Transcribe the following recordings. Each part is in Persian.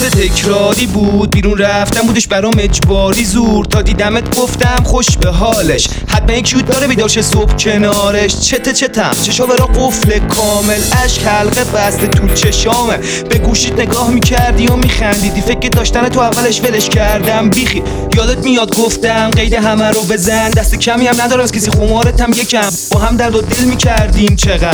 تکراری بود، بیرون رفتم بودش برام اجباری زور. تا دیدمت گفتم خوش به حالش، حتما یک شوت داره بیدار شه صبح کنارش. چتم چشا برا قفل کامل، اشک حلقه بسته تو چشامه. به گوشیت نگاه میکردی و میخندیدی، فکر داشتن تو اولش ولش کردم بیخی. یادت میاد گفتم قید همه رو بزن، دست کمی هم ندارم از کسی، خمارتم یکم. با هم درد و دل میکردیم چقدر.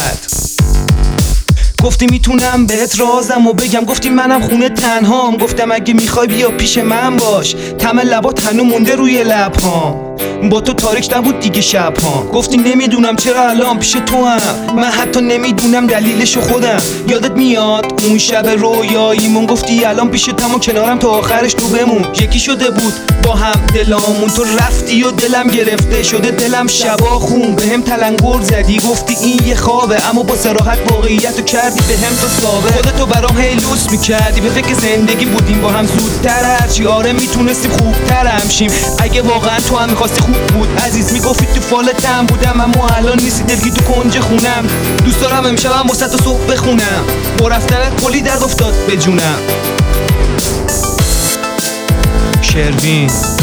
گفتی میتونم بهت رازم و بگم، گفتی منم خونه تنهام. گفتم اگه میخوای بیا پیش من باش، طعم لبات هنو مونده روی لبهام. با تو تاریک نبود دیگه شبهام. گفتی نمیدونم چرا الان پیش تو هم، من حتی نمیدونم دلیلشو خودم. یادت میاد اون شب رویاییمون، گفتی الان پیشتم و کنارم تا آخرش تو بمون. یکی شده بود با هم دلامون، تو رفتی و دلم گرفته شده دلم شبا خون. بهم تلنگر زدی گفتی این یه خوابه، اما با صراحت واقعیتو کردی بهم تو ثابت. خودتو برام هی لوس میکردی، به فکر زندگی بودیم با هم زودتر هرچی. آره میتونستیم خوبتر همشیم اگه واقعا تو هم میخواستی. خوب بود عزیز، میگفتی تو فالتم بودم، اما الان نیستی دلگی تو کنج خونم. دوست دارم امشبم واسه تو صبح بخونم، با رفتنت کلی درد افتاد به جونم. شروین